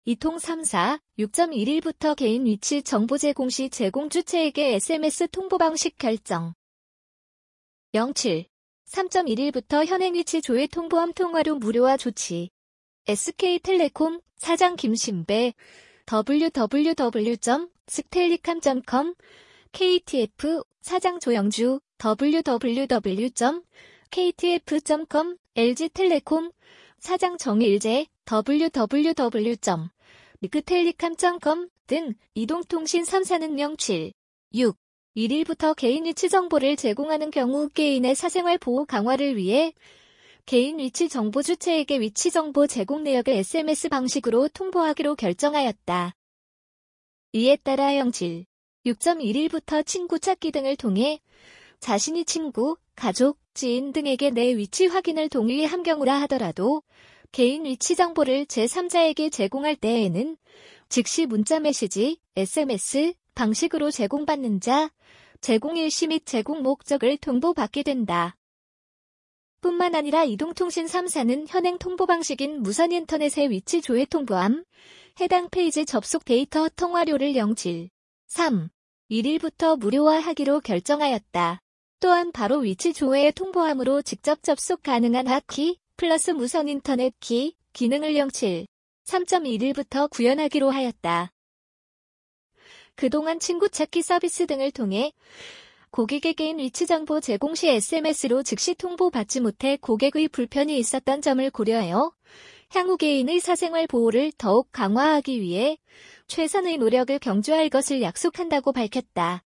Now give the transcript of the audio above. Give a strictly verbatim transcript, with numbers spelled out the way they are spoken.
이통 삼 사 육 점 일 일부터 개인 위치 정보 제공 시 제공 주체에게 에스엠에스 통보 방식 결정. 영칠 삼 점 일 일부터 현행 위치 조회 통보함 통화료 무료화 조치. 에스케이텔레콤 사장 김신배 더블유 더블유 더블유 점 스텔리캄 점 컴 케이티에프 사장 조영주 더블유 더블유 더블유 점 케이티에프 점 컴 엘지텔레콤 사장 정일재 더블유 더블유 더블유 점 미크텔리캄 점 컴 등 이동통신 삼 사는 영칠 육 일 일부터 개인 위치 정보를 제공하는 경우 개인의 사생활 보호 강화를 위해 개인 위치 정보 주체에게 위치 정보 제공 내역을 에스엠에스 방식으로 통보하기로 결정하였다. 이에 따라 영칠 육 점 일 일부터 친구 찾기 등을 통해 자신이 친구, 가족, 지인 등에게 내 위치 확인을 동의한 경우라 하더라도 개인 위치 정보를 제삼자에게 제공할 때에는 즉시 문자 메시지, 에스엠에스 방식으로 제공받는 자, 제공 일시 및 제공 목적을 통보받게 된다. 뿐만 아니라 이동통신 삼 사는 현행 통보 방식인 무선 인터넷의 위치 조회 통보함, 해당 페이지 접속 데이터 통화료를 영칠 삼 일 일부터 무료화하기로 결정하였다. 또한 바로 위치 조회의 통보함으로 직접 접속 가능한 핫키 플러스 무선 인터넷 키 기능을 영칠 삼 점 일 일부터 구현하기로 하였다. 그동안 친구 찾기 서비스 등을 통해 고객의 개인 위치 정보 제공 시 에스엠에스로 즉시 통보받지 못해 고객의 불편이 있었던 점을 고려하여 향후 개인의 사생활 보호를 더욱 강화하기 위해 최선의 노력을 경주할 것을 약속한다고 밝혔다.